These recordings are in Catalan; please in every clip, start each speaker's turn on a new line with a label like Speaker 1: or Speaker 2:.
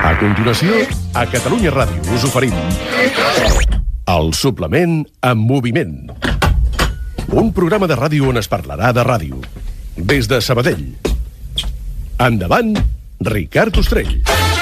Speaker 1: A continuació, a Catalunya Ràdio us oferim el suplement en moviment. Un programa de ràdio on es parlarà de ràdio. Des de Sabadell. Endavant, Ricard Ostrell.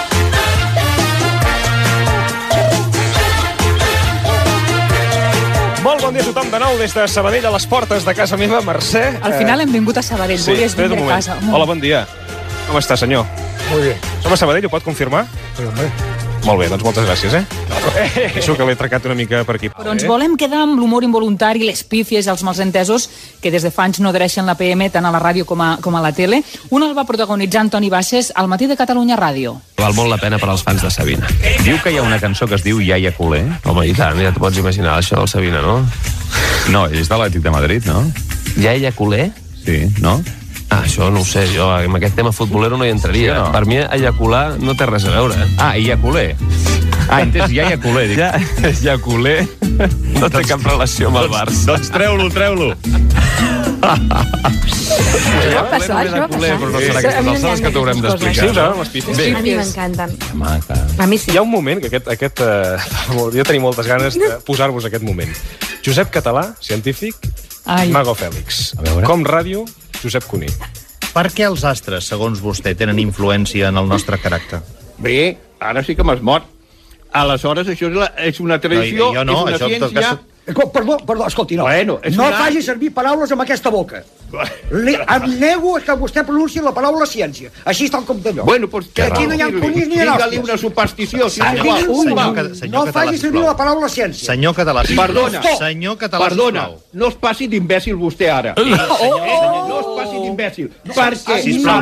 Speaker 2: Molt bon dia a tothom de nou des de Sabadell, a les portes de casa meva. Mercè.
Speaker 3: Al final hem vingut a Sabadell, volies vindre a casa.
Speaker 2: Hola, bon dia. Com està, senyor?
Speaker 4: Molt bé.
Speaker 2: Som a Sabadell, ho pot confirmar?
Speaker 4: Sí, home.
Speaker 2: Molt bé, doncs moltes gràcies, Això que l'he tracat una mica per aquí.
Speaker 3: Però ens volem quedar amb l'humor involuntari, les pífies i els malentesos que des de fa anys no adreixen la PM tant a la ràdio com a la tele. Un el va protagonitzar Antoni Bassés al Matí de Catalunya Ràdio.
Speaker 5: Val molt la pena per als fans de Sabina. Diu que hi ha una cançó que es diu Iaia Culer.
Speaker 6: Home, i tant, ja t'ho pots imaginar, això del Sabina, no?
Speaker 5: No, és de l'Atlètic de Madrid, no?
Speaker 6: Iaia Culer?
Speaker 5: Sí, no?
Speaker 6: Ah, això no ho sé, jo amb aquest tema futbolero no hi entraria.
Speaker 5: Sí, no?
Speaker 6: Per mi, ejacular no té res a veure.
Speaker 5: Ah, Iaia Culer. Ah, entès, Iaia Culer. Dic.
Speaker 6: Ja Culer no té cap relació amb el Barça.
Speaker 5: Doncs treu-lo.
Speaker 7: Això va passar.
Speaker 6: Però no serà aquestes alçades que t'haurem d'explicar.
Speaker 2: Sí, no? Les pífies.
Speaker 7: A mi m'encanten. A mi sí.
Speaker 2: Hi ha un moment que jo tenia moltes ganes de posar-vos aquest moment. Josep Català, científic, Mago Fèlix. Com ràdio, Josep Cuní.
Speaker 8: Per què els astres, segons vostè, tenen influència en el nostre caràcter?
Speaker 9: Bé, ara sí que m'has mort. Aleshores, això és una tradició,
Speaker 8: jo no,
Speaker 9: és una ciència...
Speaker 4: Perdó, escolti, no.
Speaker 9: Bueno,
Speaker 4: no faci servir paraules amb aquesta boca. Em nego que vostè pronunciï la paraula ciència. Així està el compte d'allò.
Speaker 9: Bueno, doncs
Speaker 4: que aquí no hi ha conills ni
Speaker 9: digue-li
Speaker 4: hòsties.
Speaker 9: una superstició.
Speaker 4: No faci servir la paraula ciència.
Speaker 8: Senyor Català, sisplau.
Speaker 9: Perdona, no es passi d'imbècil vostè ara. No es passi d'imbècil. Perquè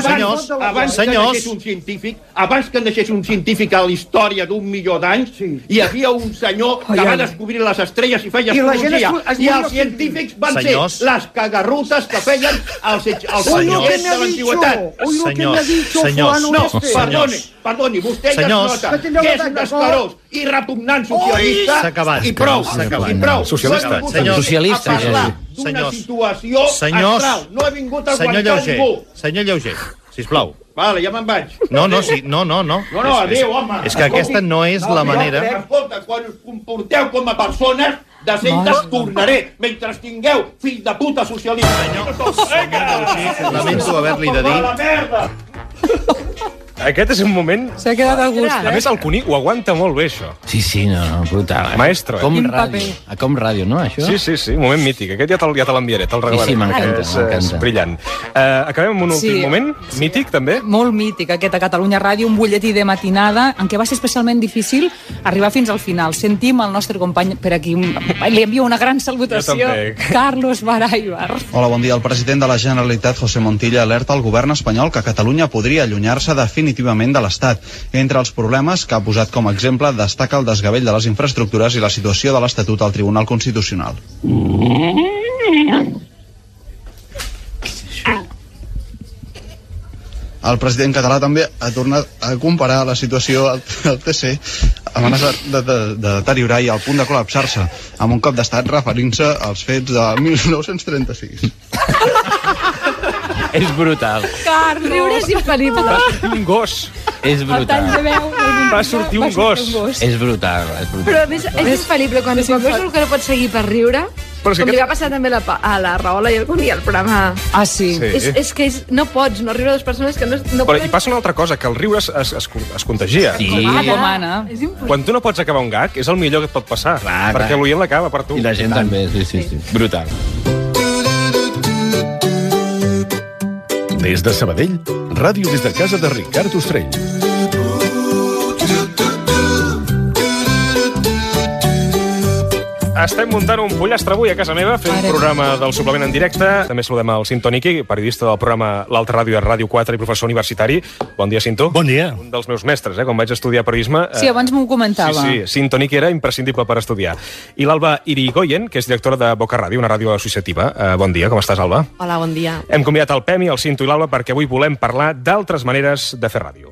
Speaker 9: abans que naixés un científic a la història d'1 milió d'anys, hi havia un senyor que va descobrir les estrelles i feia astrologia. I els científics van ser les cagarrutes que feien els senyors de l'antiguitat. No, perdoni, vostè ja es nota que és un esclarós i repugnant socialista i prou.
Speaker 2: Socialista.
Speaker 6: Socialista.
Speaker 9: A parlar d'una situació astral. No he vingut a aguantar ningú.
Speaker 8: Senyor Lleuger, sisplau.
Speaker 9: Vale, ja me'n vaig.
Speaker 8: No.
Speaker 9: No, adéu, home.
Speaker 8: És que aquesta no és la manera...
Speaker 9: Escolta, quan us comporteu com a persones, de centes tornaré, mentre tingueu fill de puta socialista.
Speaker 8: Lamento haver-li de dir...
Speaker 9: La merda!
Speaker 2: Aquest és un moment...
Speaker 3: S'ha quedat a gust.
Speaker 2: A més, el Cuní ho aguanta molt bé, això.
Speaker 6: Sí, no, brutal.
Speaker 2: Maestro,
Speaker 6: Com ràdio. Com ràdio, no, això?
Speaker 2: Sí, un moment mític. Aquest ja te l'enviaré, te'l regalaré.
Speaker 6: Sí, m'encanta.
Speaker 2: És brillant. Acabem amb un últim moment, mític, també.
Speaker 3: Molt mític, aquest a Catalunya Ràdio, un butlletí de matinada, en què va ser especialment difícil arribar fins al final. Sentim el nostre company per aquí. Li envio una gran salutació. Carlos Baraibar.
Speaker 10: Hola, bon dia. El president de la Generalitat, José Montilla, alerta al govern espanyol que Catalunya podria allunyar-se definitivament de l'Estat. Entre els problemes que ha posat com a exemple destaca el desgavell de les infraestructures i la situació de l'Estatut al Tribunal Constitucional. El president català també ha tornat a comparar la situació al TC amenaçat de deteriorar i al punt de col·lapsar-se amb un cop d'estat referint-se als fets de 1936.
Speaker 6: És brutal.
Speaker 3: Carlos!
Speaker 7: Riure és infal·lible.
Speaker 2: Un gos.
Speaker 6: És brutal.
Speaker 2: Va sortir un gos.
Speaker 6: És brutal.
Speaker 7: Però a més, és infal·lible. Quan veus el que no pot seguir per riure, com li va passar també a la Rahola i al Cuní, al programa...
Speaker 3: Ah, sí.
Speaker 7: És que no pots no riure a dues persones que no
Speaker 2: Però
Speaker 7: poden...
Speaker 2: hi passa una altra cosa, que el riure es contagia.
Speaker 6: Sí.
Speaker 3: Com Anna.
Speaker 2: Quan tu no pots acabar un gag, és el millor que et pot passar. Perquè l'oient l'acaba per tu.
Speaker 6: I la gent també, sí. Brutal.
Speaker 1: Des de Sabadell, ràdio des de casa de Ricard Ostrell.
Speaker 2: Estem muntant un pollastre avui a casa meva, fent un programa del suplement en directe. També saludem el Cinto Niqui, periodista del programa L'Alta Ràdio de Ràdio 4 i professor universitari. Bon dia, Cinto.
Speaker 4: Bon dia.
Speaker 2: Un dels meus mestres, quan vaig estudiar periodisme.
Speaker 3: Sí, abans m'ho comentava.
Speaker 2: Sí, Cinto Niqui era imprescindible per estudiar. I l'Alba Irigoyen, que és directora de Boca Ràdio, una ràdio associativa. Bon dia, com estàs, Alba?
Speaker 7: Hola, bon dia.
Speaker 2: Hem convidat el Pemi, el Cinto i l'Alba perquè avui volem parlar d'altres maneres de fer ràdio.